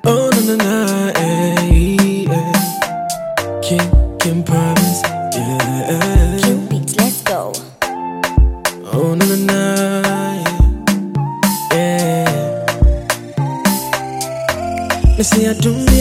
Oh na na na, Kim Promise, yeah. Q Beats, let's go. Oh na na na, yeah. Me say I do me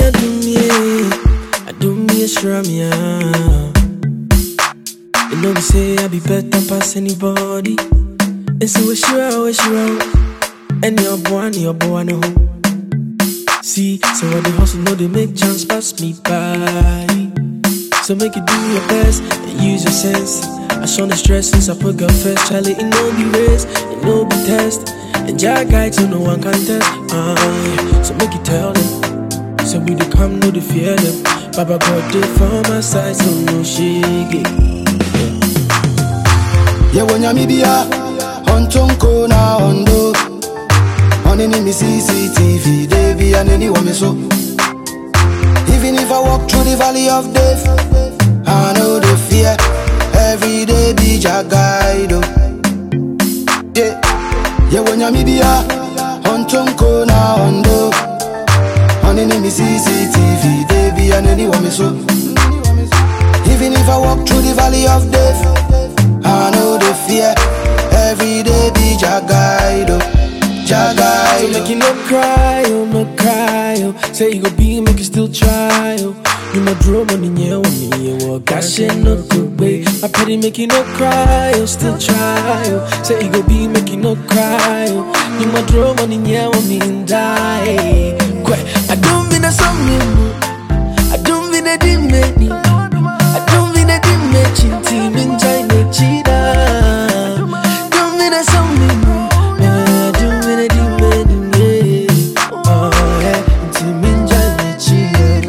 a shrum, yeah. You know me say I be better pass anybody. And so we sure, and your boy no. See, so when they hustle, know they make chance pass me by. So make you do your best and use your sense. I show the stress since I put God first. Charlie, it no be race, it no be test. And Jah guide so no one can test. Yeah. So make you tell them. So we do come, no they fear them. Baba God did for my side, so no shake. Yeah, when you be a Hontonko na Hondo, on any CCTV, they be an anyone me so. Even if I walk through the valley of death, I know the fear. Every day be Jah guide. Yeah, yeah, when you be a Hontonko na Hondo, on any CCTV, they be an anyone me so. Even if I walk through the valley of death, I know the fear. Every day be Jah guide. Jah guide. So make you no cry, no cry. Say you go be, make you still try. You my drum on in your one, you walk. Gosh, no good way. I pity make you no cry, still try. Say you go be, make you no cry. You my drum on in your one, die. I don't mean a song, I don't mean a dimmy. I don't mean a dimmy, team in China, cheetah. Don't mean a song, I don't mean a dimmy. Oh, yeah, team in China, cheetah.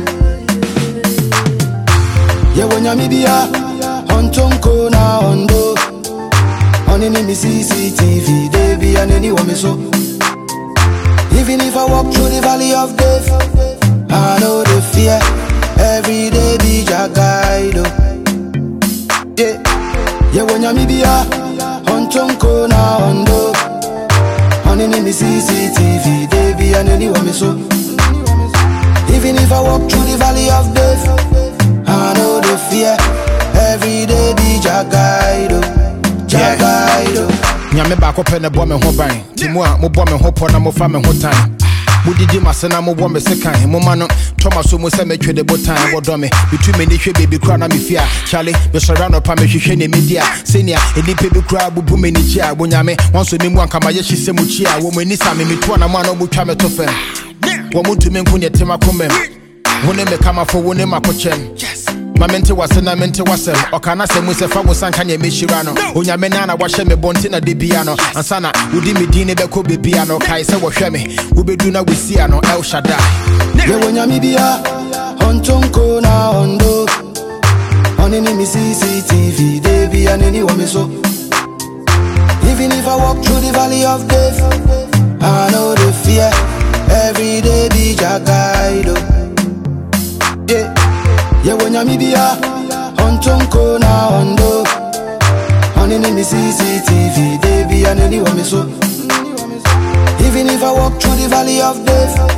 Yeah, when you be a Hontonko na Hondo, on any CCTV, they be an anyone me so. Even if I walk through the valley of death, I know the fear. Every day be Jah guide. Yeah, yeah, when you be a Hontonko na Hondo, on any CCTV, they be an anyone me so. Even if I walk through the valley of death, I know the fear. Every day be Jah guide. Jah guide. Nyame baako pɛ ne bɔ me ho ban. Ti mo a mo bɔ me ho pɔ na mo fa me ho tan. Mo didi masena mo bɔ me sekan. Mo ma no Thomas mo se me twede botan wo dɔ me. Bitu me ni hwe baby kra na me fia. Charlie be sɔra no pa me hwehwɛ ne media. Senior enipe bi kra bubu me ni chia. Bo nyame wonso me mu anka ma ye hyese mu chia. Wo mo ni sa me to na mo na mo twa me to fam. Wo mo ntumi nko ne tema komem. Wo ne me kama fo wo ne makochem. Ma mente wase na mente wasem okana se mu se fa wo sanka ne mehira no onyame na na wahye me bonte na de bia no ansana wodi me din ne beko bebia no kai se wo hwe me wo bedu na wesia no El Shaddai. Yeah, when you be a Hontonko na Hondo, on any CCTV, they be an anyone me so. Even if I walk through the valley of death, I know the fear. Every day be Jah guide. Yeah, yeah, when you be a Hontonko na Hondo, on any CCTV, they be an anyone me so. Even if I walk through the valley of death,